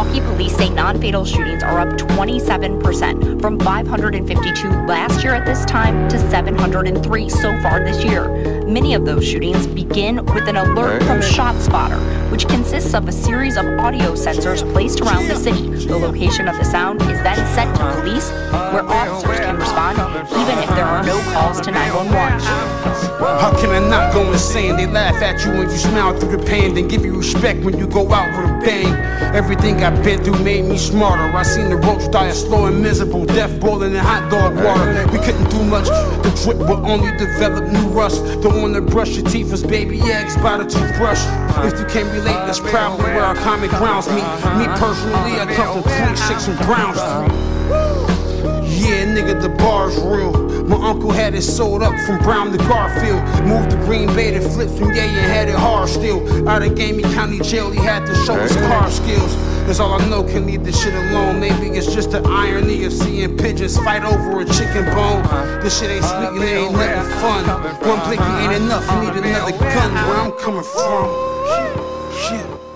Milwaukee police say non-fatal shootings are up 27%, from 552 last year at this time to 703 so far this year. Many of those shootings begin with an alert from ShotSpotter, which consists of a series of audio sensors placed around the city. The location of the sound is then sent to police, where officers can respond even if there are no calls to 911. How can I not go insane? They laugh at you when you smile through the pain, then give you respect when you go out with a bang. Everything I've been through made me smarter. I seen the roach die a slow and miserable death, boiling in hot dog water. We couldn't do much, the drip would only develop new rust. Don't wanna brush your teeth as baby eggs by the toothbrush. If you can't relate, that's probably where our common grounds meet. Me personally, I come from 26 and Brown Street. Yeah, nigga, the bar's real. My uncle had it sold up from Brown to Garfield. Moved to Green Bay to flip from Yay and had it hard still. Out of Gamey County Jail, he had to show his car skills. That's all I know, can leave this shit alone. Maybe it's just the irony of seeing pigeons fight over a chicken bone. This shit ain't sweet and it ain't nothing fun. One blicky ain't enough, you need another gun where I'm coming from. Shit.